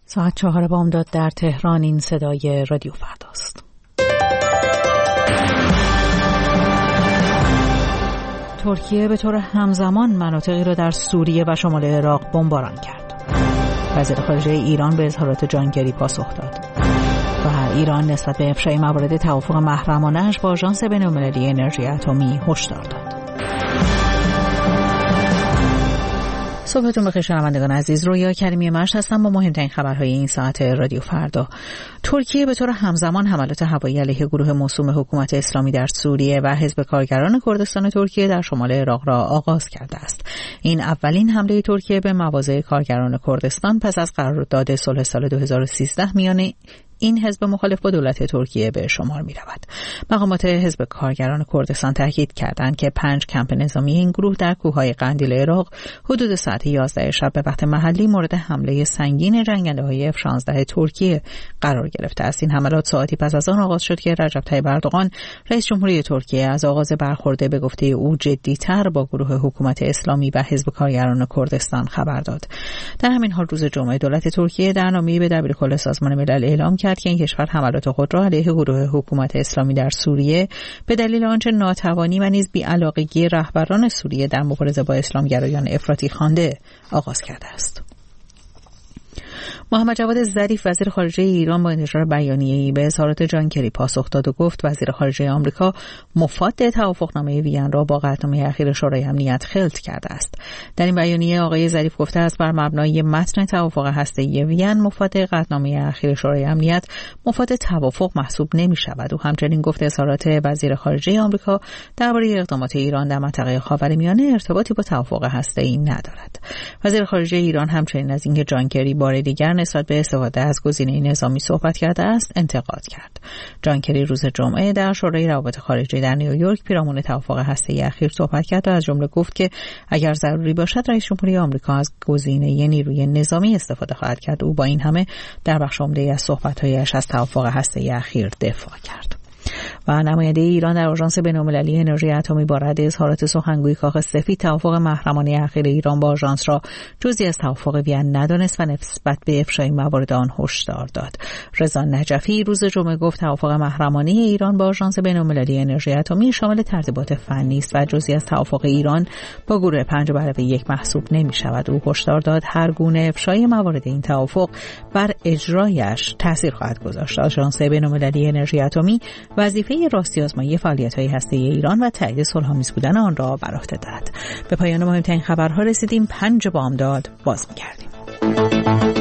ساعت 4 بامداد در تهران. این صدای رادیو فرداست. ترکیه به طور همزمان مناطقی را در سوریه و شمال عراق بمباران کرد. وزیر خارجه ایران به اظهارات جانگری پاسخ داد و ایران نسبت به افشای موارد توافق محرمانه‌اش با آژانس بین‌المللی انرژی اتمی هشدار داد. صبحتون بخیر شنوندگان عزیز، رویا کریمی مشت هستم با مهمترین خبرهای این ساعت رادیو فردا. ترکیه به طور همزمان حملات هوایی علیه گروه موسوم حکومت اسلامی در سوریه و حزب کارگران کردستان ترکیه در شمال عراق را آغاز کرده است. این اولین حمله ترکیه به مواضع کارگران کردستان پس از قرارداد صلح سال 2013 میان این حزب مخالف با دولت ترکیه به شمار می رود. مقامات حزب کارگران کردستان تاکید کردند که 5 کمپ نظامی این گروه در کوههای قندیل عراق حدود ساعت 11 شب به وقت محلی مورد حمله سنگین جنگنده‌های F-16 ترکیه قرار گرفته است. این حملات ساعتی پس از آن آغاز شد که رجب طیب اردوغان رئیس جمهوری ترکیه از آغاز برخورد به گفته او جدی‌تر با گروه حکومت اسلامی و حزب کارگران کردستان خبر داد. در همین حال روز جمعه دولت ترکیه در نامه‌ای به دبیرکل سازمان ملل اعلام کرد که این کشور حملات خود را علیه گروه حکومت اسلامی در سوریه به دلیل آنچه ناتوانی و نیز بی‌علاقگی رهبران سوریه در مبارزه با اسلامگرایان افراطی خوانده آغاز کرده است. محمد جواد ظریف وزیر خارجه ایران با انتشار بیانیه‌ای به اظهارات جان کری پاسخ داد و گفت وزیر خارجه آمریکا مفاد توافقنامه وین را با قطعنامه اخیر شورای امنیت خلط کرده است. در این بیانیه آقای ظریف گفته است بر مبنای متن توافق هسته‌ای وین مفاد قطعنامه اخیر شورای امنیت مفاد توافق محسوب نمی‌شود. او همچنین گفت اظهارات وزیر خارجه آمریکا درباره اقدامات ایران در منطقه خاورمیانه ارتباطی با توافق هسته‌ای ندارد. وزیر خارجه ایران همچنین از اینکه جان کری بار دیگر نسبت به استفاده از گزینه نظامی صحبت کرده است انتقاد کرد. جان کری روز جمعه در شورای روابط خارجه در نیویورک پیرامون توافق هسته‌ای اخیر صحبت کرد و از جمله گفت که اگر ضروری باشد رئیس جمهوری آمریکا از گزینه نیروی نظامی استفاده خواهد کرد. او با این همه در بخش عمده‌ای از صحبت‌هایش از توافق هسته‌ای اخیر دفاع کرد. و نماینده ایران در آژانس بین‌المللی انرژی اتمی با رد اظهارات سخنگوی کاخ سفید توافق محرمانه اخیر ایران با آژانس را جزئی از توافق وین ندانست و نسبت به افشای موارد آن هشدار داد. رضا نجفی روز جمعه گفت توافق محرمانه ایران با آژانس بین‌المللی انرژی اتمی شامل ترتیبات فنی است و جزئی از توافق ایران با گروه 5+1 محسوب نمی‌شود. او هشدار داد هر گونه افشای موارد این توافق بر اجرایش تاثیر خواهد گذاشت. آژانس بین‌المللی انرژی اتمی وظیفه راستی آزمایی فعالیت‌های هسته‌ای ایران و تایید صلح‌آمیز بودن آن را بر عهده دارد. به پایان مهمترین خبرها رسیدیم. 5 بامداد باز می‌گردیم.